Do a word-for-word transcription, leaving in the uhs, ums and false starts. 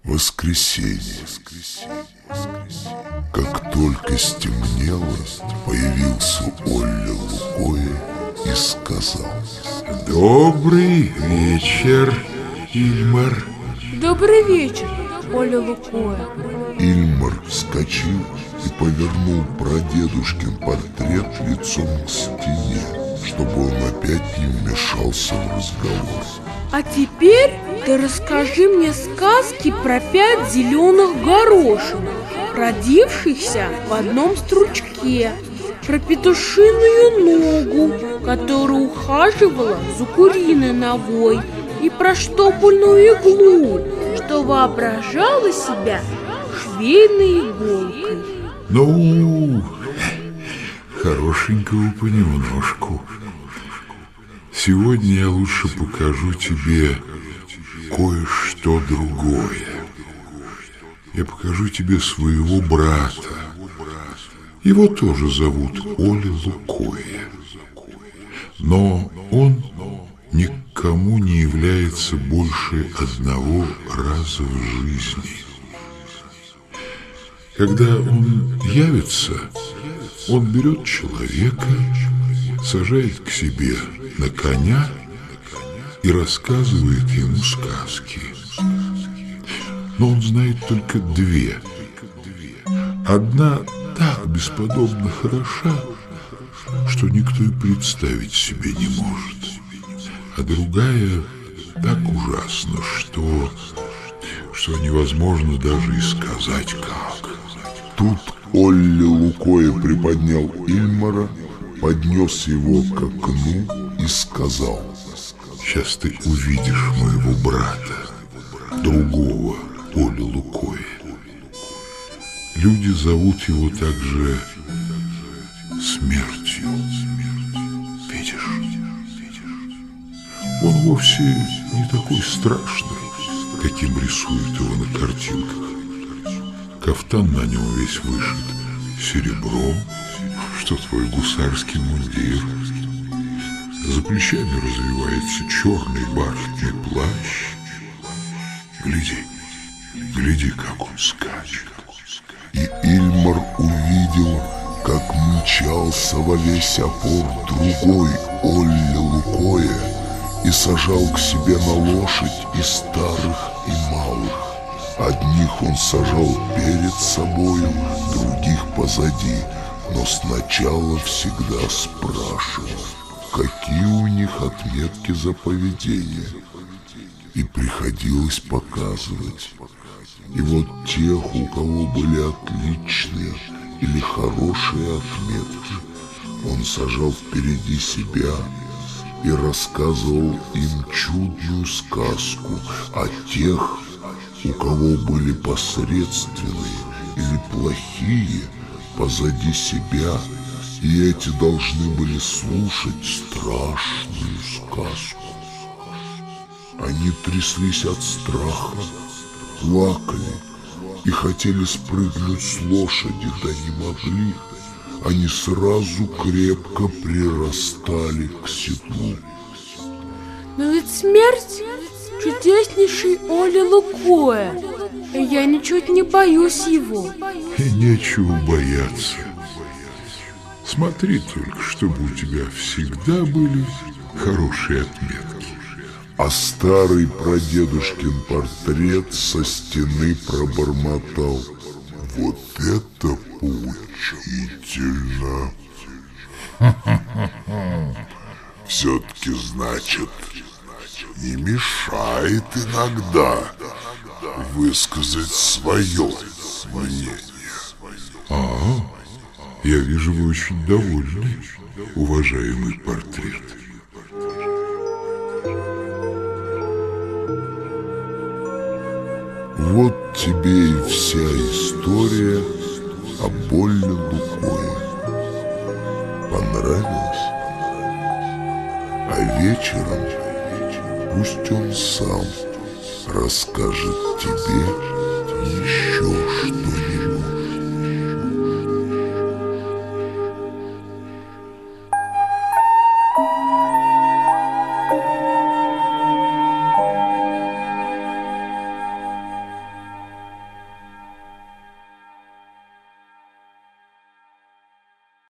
Воскресенье. Как только стемнело, появился Олля Лукоя и сказал: добрый вечер, Ильмар. Добрый вечер, Оля Лукоя. Ильмар вскочил и повернул прадедушкин портрет лицом к стене, чтобы он опять не вмешался в разговор. А теперь ты расскажи мне сказки про пять зеленых горошин, родившихся в одном стручке, про петушиную ногу, которая ухаживала за куриной ногой, и про штопольную иглу, что воображала себя швейной иголкой. Ну, хорошенького понемножку. Сегодня я лучше покажу тебе кое-что другое. Я покажу тебе своего брата. Его тоже зовут Оля Лукоя. Но он никому не является больше одного раза в жизни. Когда он явится, он берет человека, сажает к себе на коня и рассказывает ему сказки. Но он знает только две. Одна так бесподобно хороша, что никто и представить себе не может. А другая так ужасна, что, что невозможно даже и сказать как. Тут Олля Лукоя приподнял Ильмара, поднес его к окну и сказал: сейчас ты увидишь моего брата, другого Олю Лукоя. Люди зовут его также Смертью. Видишь? Он вовсе не такой страшный, каким рисуют его на картинках. Кафтан на нем весь вышит серебром, что твой гусарский мундир. За плечами развивается черный бархатный плащ. Гляди, гляди, как он скачет. И Ильмар увидел, как мчался во весь опор другой Олля Лукоя и сажал к себе на лошадь и старых, и малых. Одних он сажал перед собою, других позади, но сначала всегда спрашивал, какие у них отметки за поведение. И приходилось показывать. И вот тех, у кого были отличные или хорошие отметки, он сажал впереди себя и рассказывал им чудную сказку о тех, у кого были посредственные или плохие, позади себя, и эти должны были слушать страшную сказку. Они тряслись от страха, плакали и хотели спрыгнуть с лошади, да не могли. Они сразу крепко прирастали к седлу. Но ведь смерть чудеснейший Оля Лукоя, и я ничуть не боюсь его. И нечего бояться. Смотри только, чтобы у тебя всегда были хорошие отметки. А старый прадедушкин портрет со стены пробормотал: вот это поучительно. Все-таки, значит, не мешает иногда высказать свое мнение. А, я вижу, вы очень довольны, уважаемый портрет. Вот тебе и вся история об Олле Лукое. Понравилось? А вечером пусть он сам расскажет тебе еще что-нибудь.